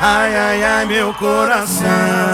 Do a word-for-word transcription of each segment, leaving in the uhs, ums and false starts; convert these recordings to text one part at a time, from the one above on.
Ai, ai, ai, meu coração.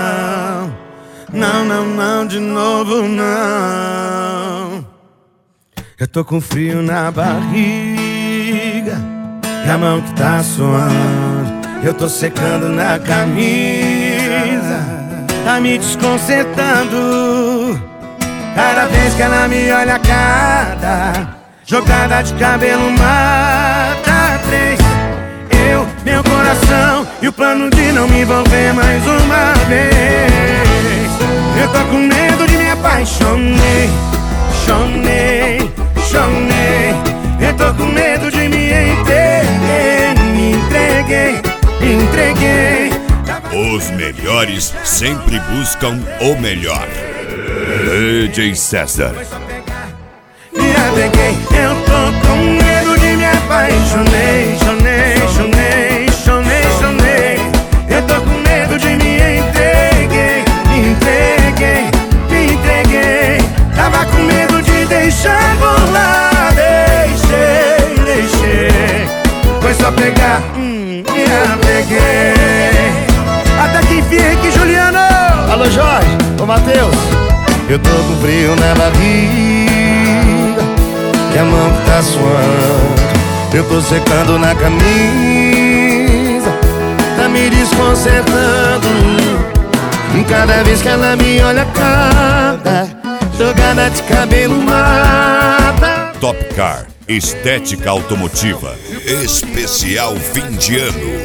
Não, não, não, de novo não. Eu tô com frio na barriga e a mão que tá suando. Eu tô secando na camisa, tá me desconcertando. Cada vez que ela me olha, cada jogada de cabelo mata três. Eu, meu coração e o plano de não me envolver mais uma vez. Eu tô com medo de me apaixonei, chonei, chonei. Eu tô com medo de me entreguei, me entreguei, me entreguei. Os melhores sempre buscam o melhor. D J César. Me apeguei, eu tô com medo de me apaixonei, chonei, chonei, chonei, chonei. Eu tô com medo de me entreguei, me entreguei, me entreguei. Tava com medo de deixar rolar, deixei, deixei. Foi só pegar, hum, me apeguei. Até que enfim, aqui, Juliano. Alô, Jorge, ô Matheus. Eu tô com frio na barriga e a mão que tá suando. Eu tô secando na camisa, tá me desconcertando. Cada vez que ela me olha, cada jogada de cabelo mata. Top Car, estética automotiva, especial fim de ano.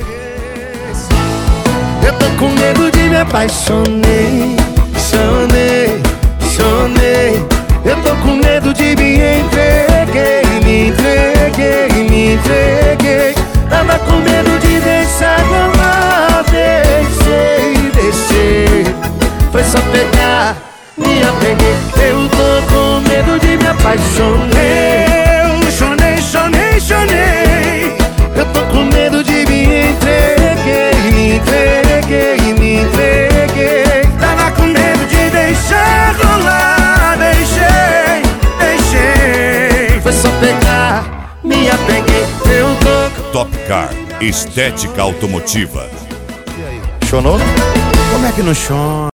Eu tô com medo de me apaixonei, chonei, chonei. Eu tô com medo de me entreguei, me entreguei, me entreguei. Tava com medo de deixar rolar, deixei, deixei. Foi só pegar, me apeguei. Eu tô com medo de me apaixonei. Eu chonei, chonei, chonei. Eu tô com medo de me entreguei, me entreguei, me entreguei. Tava com medo de deixar rolar, deixei, deixei. Foi só pegar, me apeguei. Eu tô. Top Car, estética automotiva. Chonou? Como é que não chora?